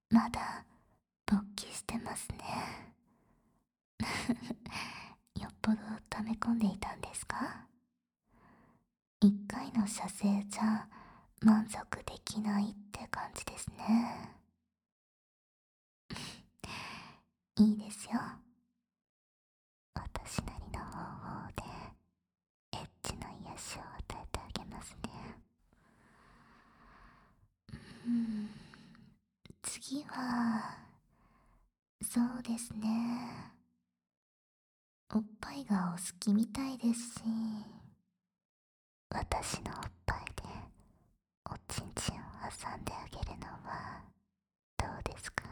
まだ勃起してますね。よっぽど溜め込んでいたんですか？一回の射精じゃ満足できないって感じですね。いいですよ。私なりの方法でエッチな癒しを与えてあげますね。うん、次は、そうですね。おっぱいがお好きみたいですし、私のおっぱいでおちんちんを挟んであげるのはどうですか？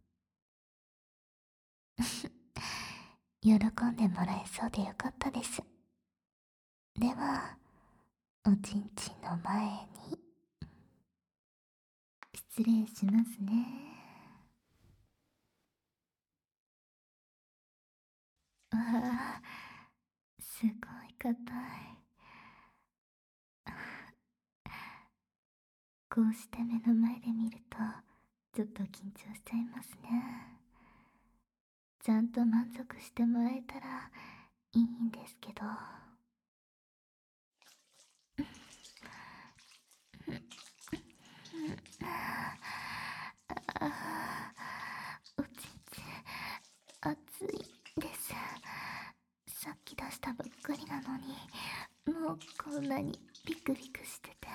喜んでもらえそうでよかったです。では、おちんちんの前に失礼しますね。わあ、すごい硬い。こうして目の前で見るとちょっと緊張しちゃいますね。ちゃんと満足してもらえたらいいんですけど。あおちんちん熱いです。さっき出したばっかりなのにもうこんなにビクビクしてて、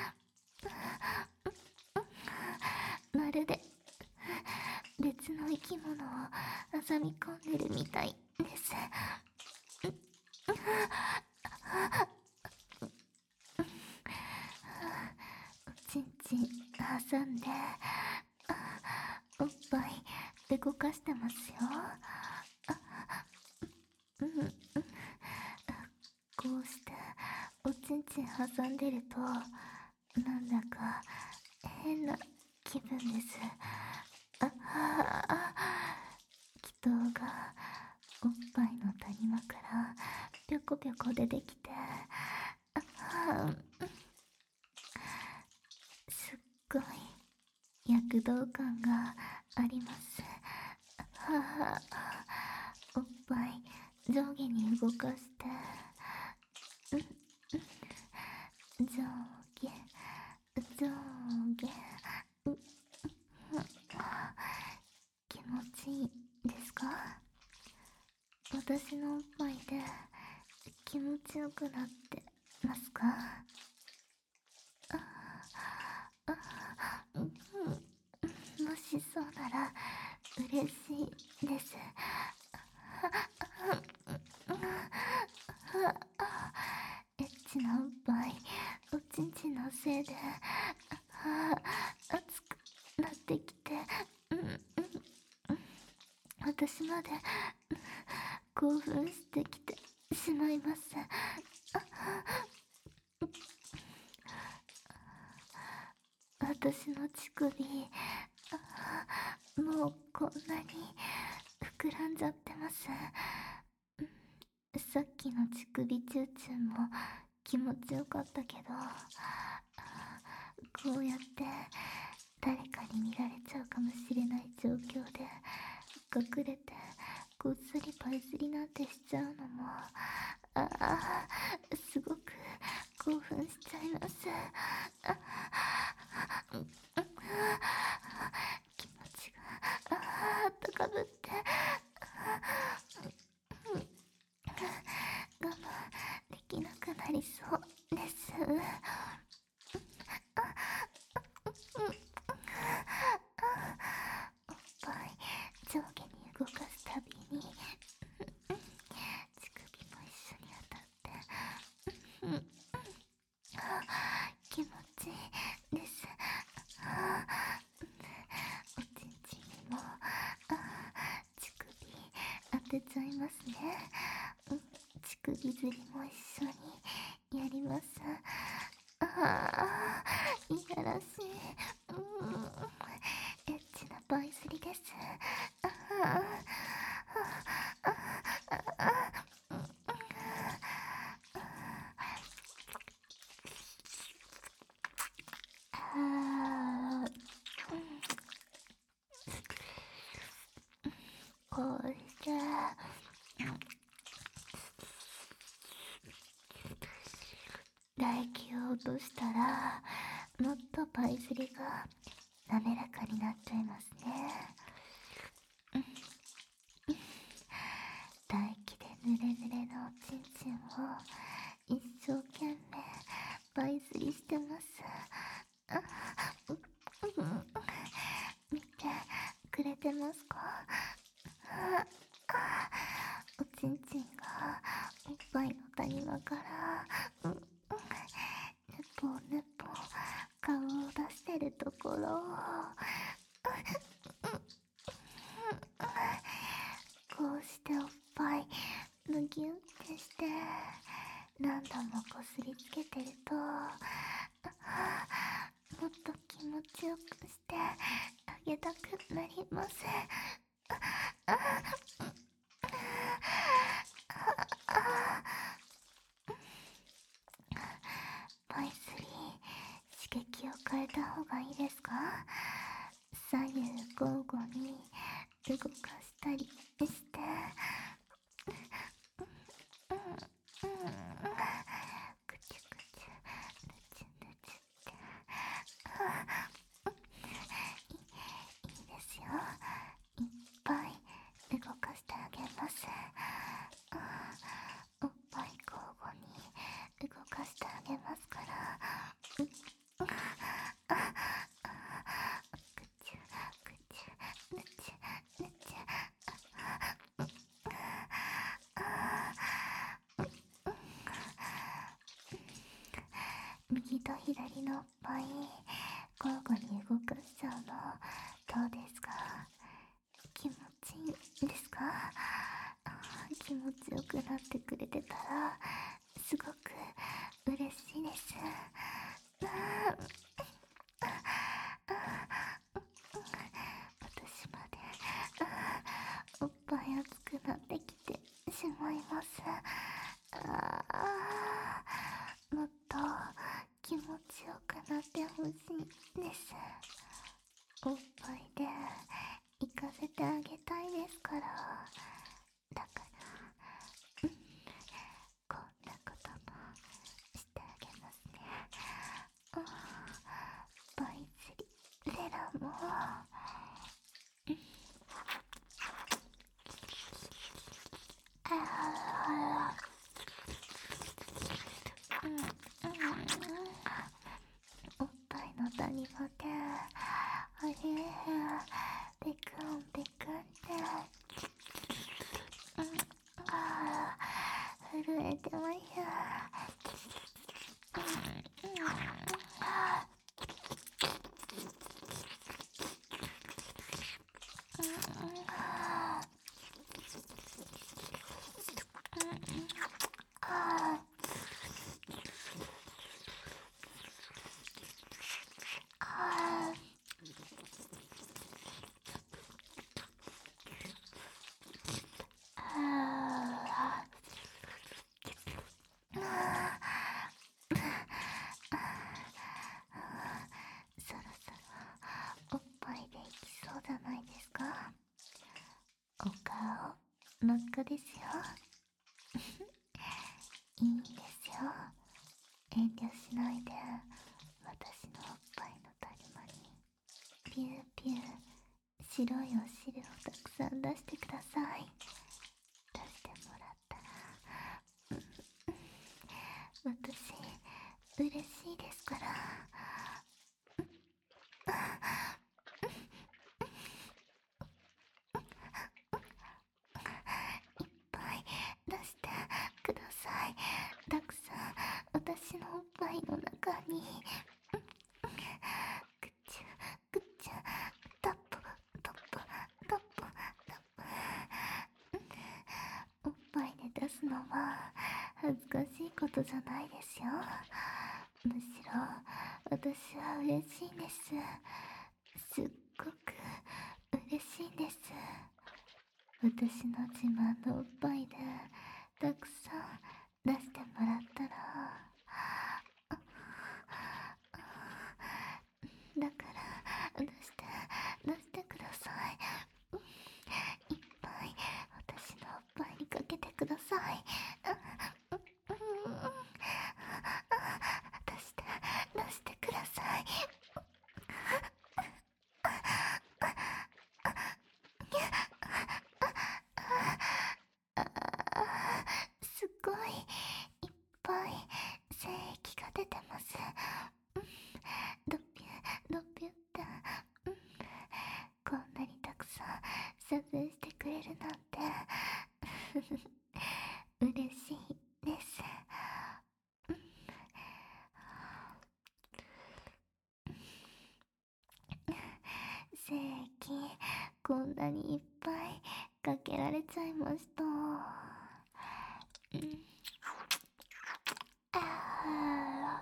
まるで別の生き物を挟み込んでるみたいです。おちんちん挟んでおっぱい動かしてますよ。うん、こうしておちんちん挟んでるとなんだか変な気分です。ああ、気筒がおっぱいの谷間からぴょこぴょこ出てきて、すっごい躍動感があります。はあ、おっぱい上下に動かして、上下上下、気持ちいいですか？私のおっぱいで気持ちよくなってますか？うん、もしそうなら嬉しいです。エッチなおっぱいおちんちんのせいで熱くなってきて、私まで興奮してきてしまいます。私の乳首もうこんなに膨らんじゃってます。さっきの乳首チューチューも気持ちよかったけど、こうやって誰かに見られちゃうかもしれない状況で隠れてこっそりパイ釣りなんてしちゃうのも、すごく興奮しちゃいます。気持ちが高ぶって我慢できなくなりそうです。おっぱい上下に動かすたびに乳首も一緒に当たって気持ちいいです。おちんちんにも乳首当てちゃいますね。乳首釣りも一緒にやります。いやらしい。エッチなパイ釣りです。 唾液を落としたらもっとパイズリが滑らかになっちゃいますね。唾液で濡れ濡れのおちんちんを一生懸命パイズリしてます。見てくれてますか？おちんちんがおっぱいの谷間からぬぽぬぽ顔を出してるところをこうしておっぱいむぎゅってして何度もこすりつけてるともっと気持ちよくしてあげたくなります。パイスリー、刺激を変えた方がいいですか？左右交互に動かしたりしてくちゅくちゅぬちゅぬちゅっていいですよ。いっぱい動かしてあげます。おっぱい交互に動かしてあげますから。くちゅくちゅぬちゅぬちゅ右と左のおっぱい交互に動かしちゃうのどうですか？気持ちいいですか？気持ちよくなってくれてたらすごく嬉しいです。私までおっぱい熱くなってきてしまいます。もっと気持ちよくなってほしいです。おっぱいで行かせてあげたいですから。だからこんなこともしてあげますね。パイズリレラもおっぱいの谷間であれペクンペクンって震えてます。そろそろおっぱいでいきそうじゃないですか？お顔真っ赤ですよ。いいですよ。遠慮しないで私のおっぱいの谷間にピューピュー白いお汁をたくさん出してください。出してもらったら私嬉しいですから。いっぱい出してください。たくさん私のおっぱいの中にくちゅくちゅタップタップタップタップ。おっぱいで出すのは恥ずかしいことじゃないですよ。むしろ私は嬉しいです。すっごく嬉しいです。私の自慢のおっぱいでたくさん出してもらったら、だから出してください。いっぱい私のおっぱいにかけてください。 精液こんなにいっぱいかけられちゃいました。あ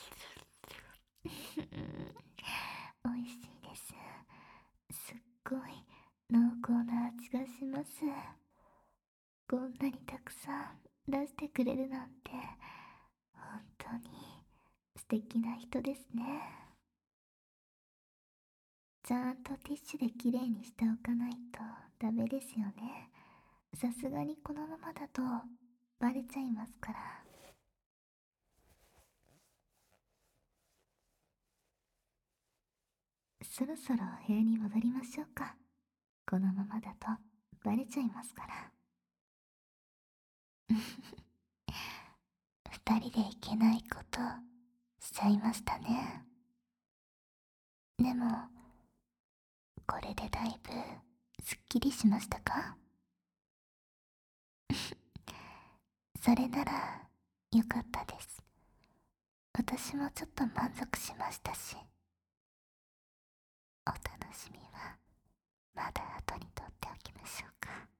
ー美味しいです。すっごい濃厚な味がします。こんなにたくさん出してくれるなんて本当に素敵な人ですね。ちゃんとティッシュできれいにしておかないとダメですよね。さすがにこのままだとバレちゃいますから。そろそろ部屋に戻りましょうか。このままだとバレちゃいますから。二人でいけないことしちゃいましたね。でもこれでだいぶすっきりしましたか？それならよかったです。私もちょっと満足しましたし、お楽しみはまだ後にとっておきましょうか。